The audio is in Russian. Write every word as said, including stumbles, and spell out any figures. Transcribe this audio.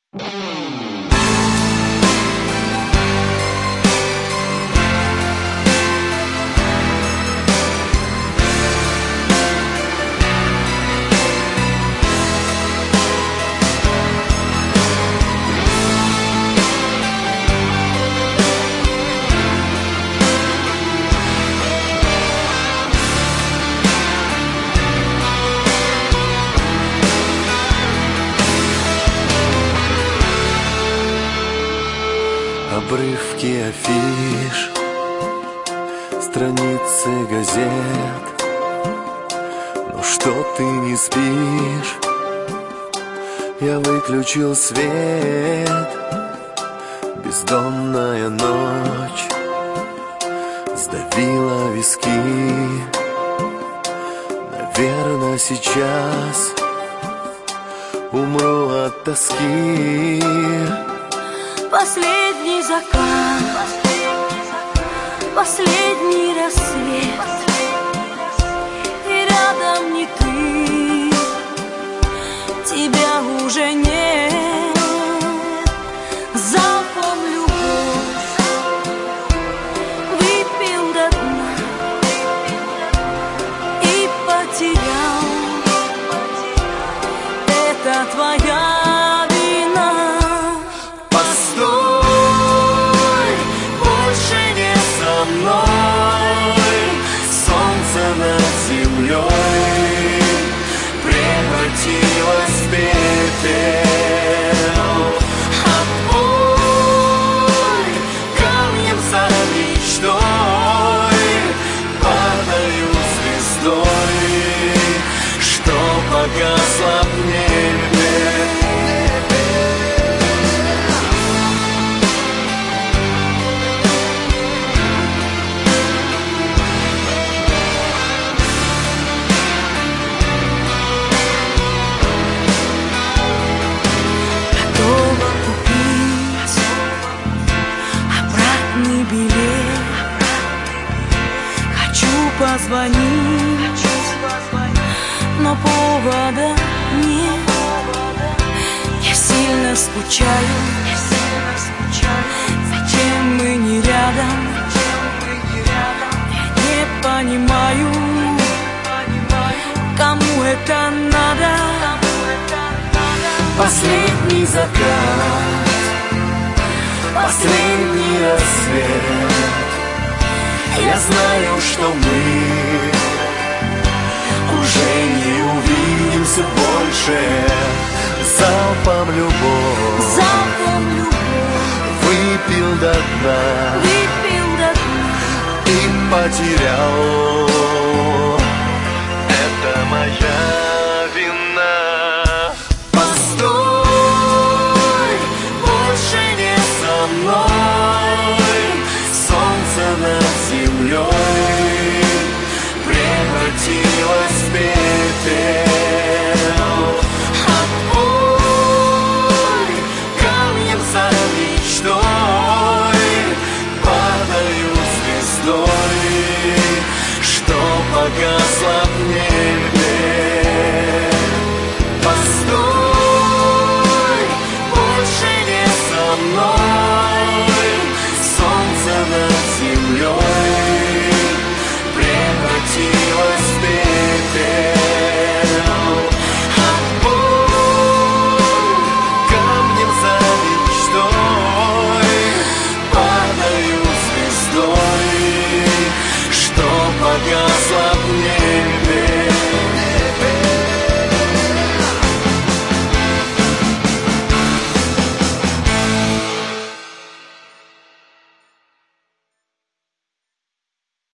Обрывки афиш, страницы газет. Ну что ты не спишь? Я выключил свет. Бездонная ночь сдавила виски. Наверное, сейчас умру от тоски. Последний закат, последний рассвет, и рядом не ты, тебя уже нет. Залпом любовь выпил до дна и потерял. Это твоя превратилась в пепел. Отбой камнем за мечтой, падаю звездой, что погасла в небе. Позвонить, но повода нет. Я сильно скучаю, зачем мы не рядом? Я не понимаю, кому это надо. Последний закат, последний рассвет. Я знаю, что мы уже не увидимся больше. Залпом любовь, Залпом любовь выпил до дна, выпил до дна и потерял. Это моя вина. Постой, больше не со мной. Солнце над землей превратилось в пепел. Отбой камнем за мечтой, падаю звездой, что погасла в небе. Постой, больше не со мной. Солнце над землей превратилось в пепел. Отбой камнем за мечтой, падаю звездой, что погасла